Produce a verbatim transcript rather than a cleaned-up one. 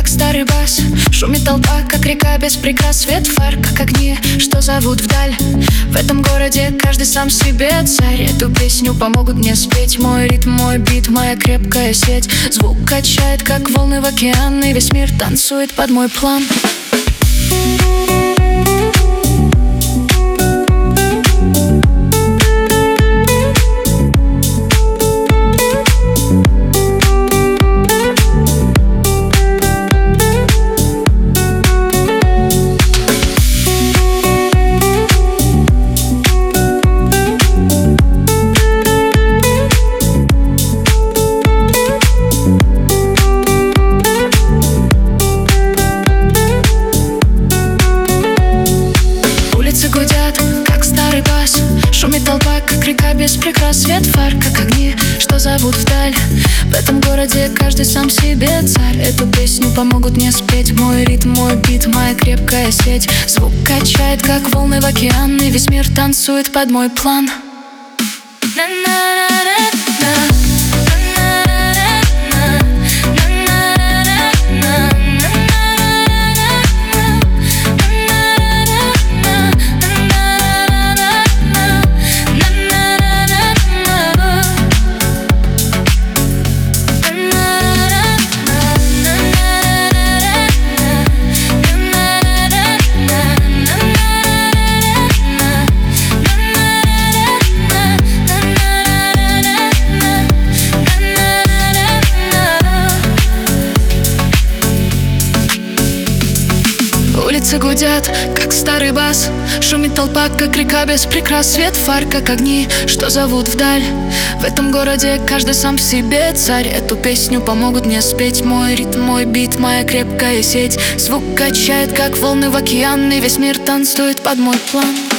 как старый бас. Шумит толпа, как река без прикрас. Свет фар, как огни, что зовут вдаль. В этом городе каждый сам себе царь. Эту песню помогут мне спеть. Мой ритм, мой бит, моя крепкая сеть. Звук качает, как волны в океан, и весь мир танцует под мой план. Шумит толпа, как река без прикрас. Свет фар, как огни, что зовут вдаль. В этом городе каждый сам себе царь. Эту песню помогут мне спеть. Мой ритм, мой бит, моя крепкая сеть. Звук качает, как волны в океан, и весь мир танцует под мой план. Улицы гудят, как старый бас. Шумит толпа, как река без прикрас. Свет фар, как огни, что зовут вдаль. В этом городе каждый сам себе царь. Эту песню помогут мне спеть. Мой ритм, мой бит, моя крепкая сеть. Звук качает, как волны в океан, и весь мир танцует под мой план.